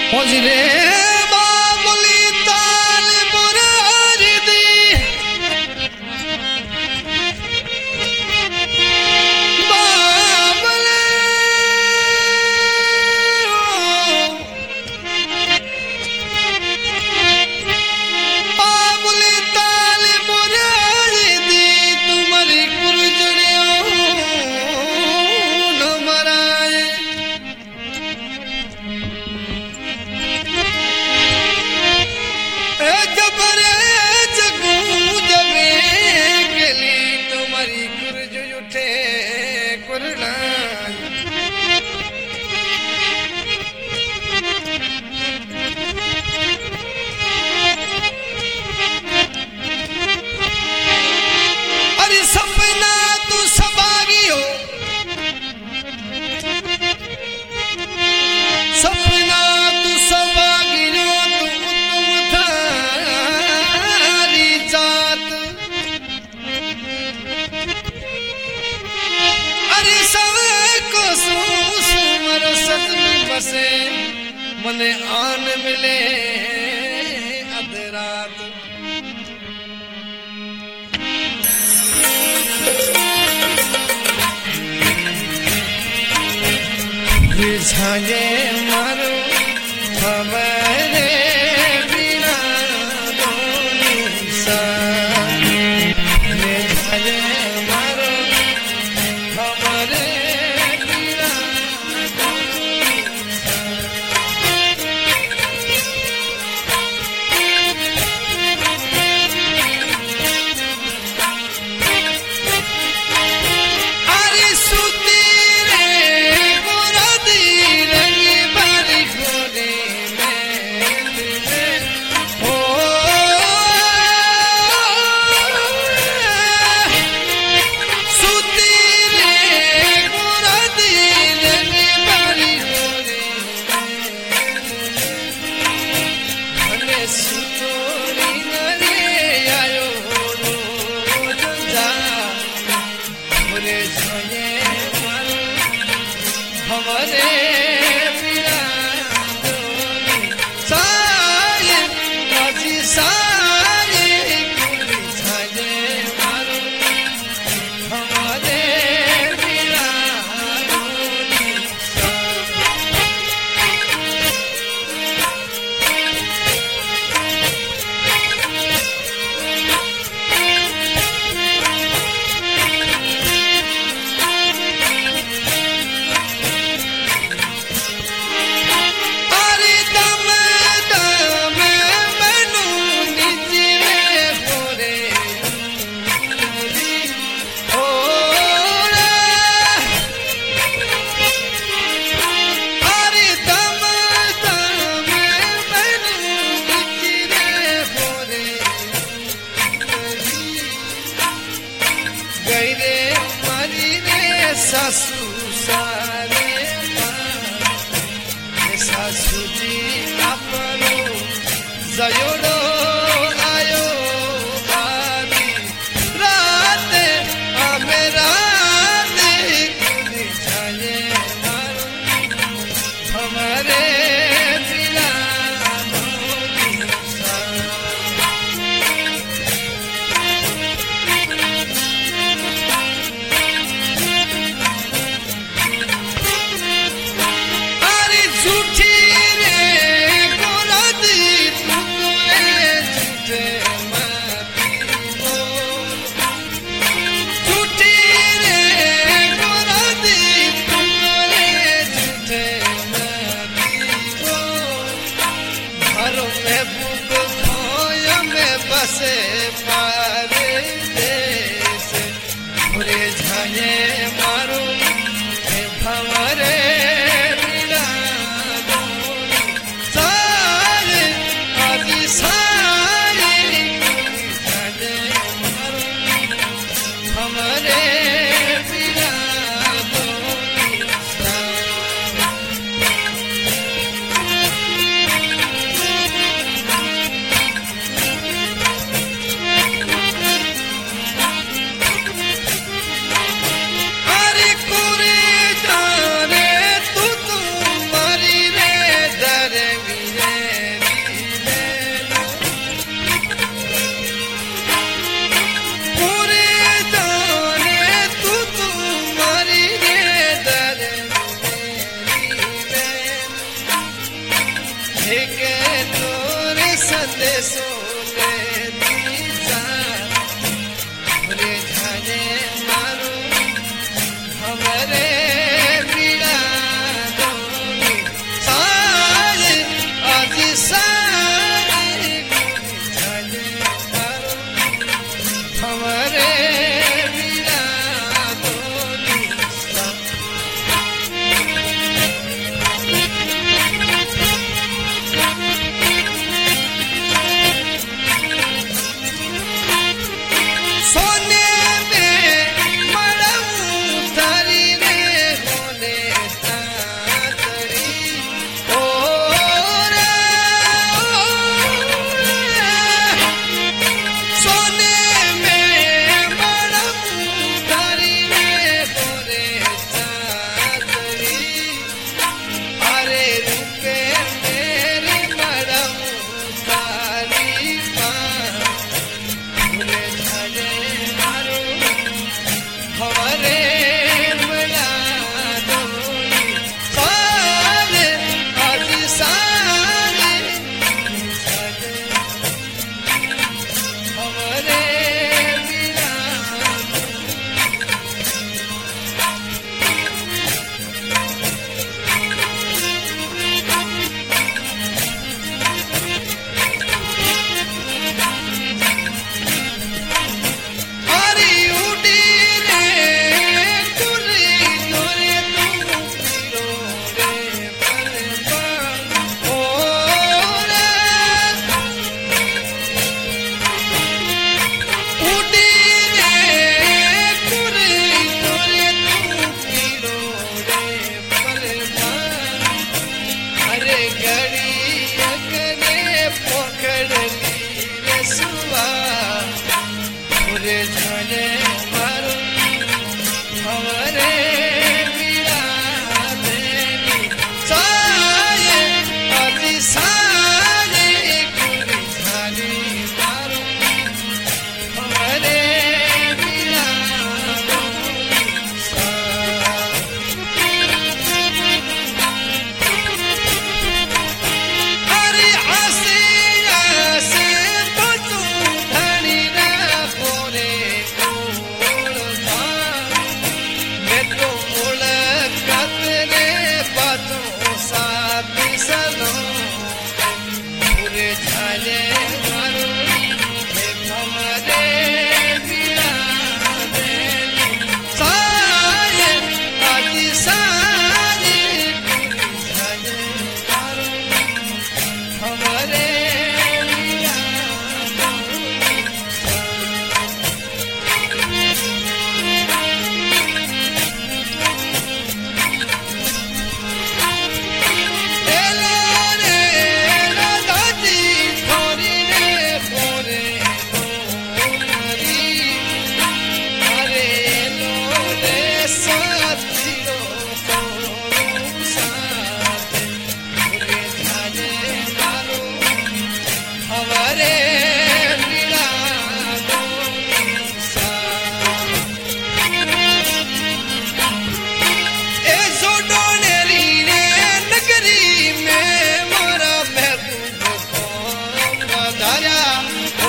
रे बाबुली ताल बुरारी दी बाबले बाबुली ताल बुरारी दी तुम्हारी कुरजड़ियों न मराए जबरे जगू जबे गली तुम्हारी कुरज उठे कुरला अरे सपना तू सबागी हो सपना तू सबागी हो बसे मने आन मिले अध रात छाए मारो खबरे बिना सा छाए मारो खबरे एक तोर संदेशो ले दीजा रे जाने मारो हमरे पीड़ा दो सारे आज सारे जाने मारो हमरे पीड़ा दो सोने में मड़ऊ तारी रे होने तातरी ओ रे सोने में मड़ऊ तारी रे होने तातरी अरे रुपे मेरे मड़ऊ तारी भूले जाने मारो हमारे बना दो सारे आज सारे हमारे बिना हरी उड़ी रे कुरी तोरे तू पीरो रे परवान ओ रे उड़ी रे कुरी तोरे तू पीरो रे परवान अरे घड़ी अगने पकड़ ली रे सुआ पूरे जाने मारो हमारे पीड़ा देनी सारे आज सारे पूरे जाने मारो हमारे पीड़ा देनी अरे आसे आसे तो तू धनी ना बोले ओढ़ा मैं तो मुलाकात रे बातों साथ सलो पूरे जाने मारो हे हमारे पीड़ा देनी सारे आज सारे पूरे जाने मारो हमारे पीड़ा एलो रे दादी थोड़ी रे बोरे बोरी अरे एलो रे साथियो तोरो साथ पूरे जाने मारो हमारे पीड़ा दो ए सोडोनेरी रे नगरी में मोरा महबूब को पधारा ओ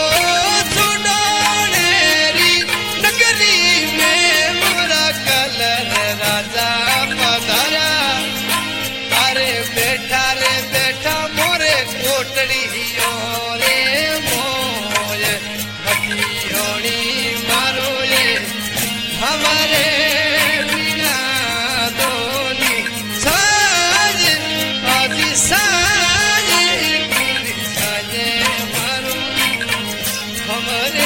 सोडोनेरी नगरी में मोरा कलर राजा पधारा अरे बेटा मोरे कोटड़ी रे मोय हटियोनी मारो ये हमारे बिना दोनी साज आज साज पूरी साजे मारो हमारे